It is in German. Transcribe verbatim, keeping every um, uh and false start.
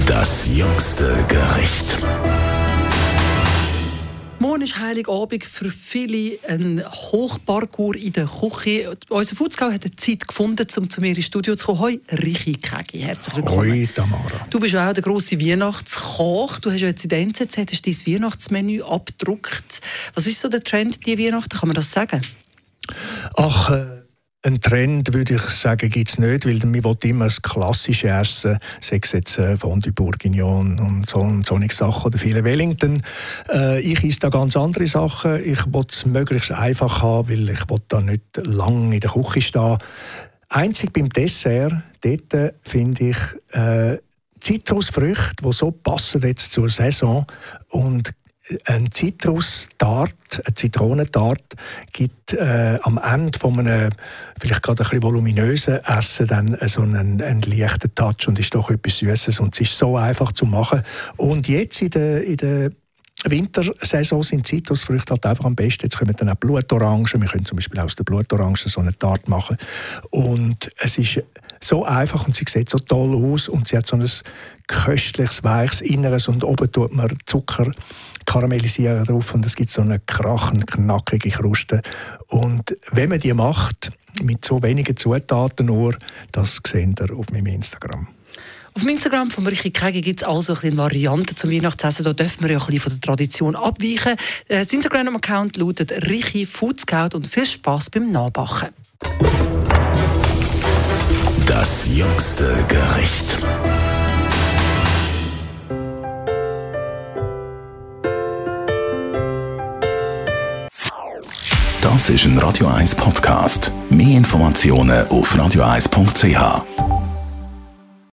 Das jüngste Gericht. Morgen ist Heiligabend, für viele ein Hochparcours in der Küche. Unser Futzgau hat Zeit gefunden, um zu mir ins Studio zu kommen. Hoi, Richi Kägi, herzlich willkommen. Hoi, Tamara. Du bist ja auch der grosse Weihnachtskoch. Du hast ja jetzt in der N Z Z hast dein Weihnachtsmenü abgedruckt. Was ist so der Trend diese Weihnachten? Kann man das sagen? Ach, äh, einen Trend würde ich sagen, gibt es nicht, weil wir wollen immer das klassische Essen, sei es jetzt äh, Fondue Bourguignon und so und solche Sachen oder viele Wellington. Äh, ich esse da ganz andere Sachen. Ich will es möglichst einfach haben, weil ich will da nicht lange in der Küche stehen. Einzig beim Dessert, dort äh, finde ich äh, Zitrusfrüchte, die so passen jetzt zur Saison, und ein Zitrustart, eine Zitronentart, gibt äh, am Ende von einem vielleicht gerade ein bisschen voluminösen Essen dann so einen, einen leichten Touch und ist doch etwas Süßes und es ist so einfach zu machen. Und jetzt in der, in der Wintersaison sind Zitrusfrüchte halt einfach am besten. Jetzt kommen dann auch Blutorangen. Wir können zum Beispiel aus der Blutorange so eine Tart machen. Und es ist so einfach und sie sieht so toll aus und sie hat so ein köstliches, weiches Inneres und oben tut man Zucker karamellisieren drauf und es gibt so eine krachend knackige Kruste. Und wenn man die macht, mit so wenigen Zutaten nur, das seht ihr auf meinem Instagram. Auf dem Instagram von Richi Kägi gibt es also eine Variante zum Weihnachtsessen. Da dürfen wir ja ein bisschen von der Tradition abweichen. Das Instagram-Account lautet Richi Foodscout und viel Spass beim Nachbacken. Das jüngste Gericht. Das ist ein Radio eins Podcast. Mehr Informationen auf radio eins punkt c h.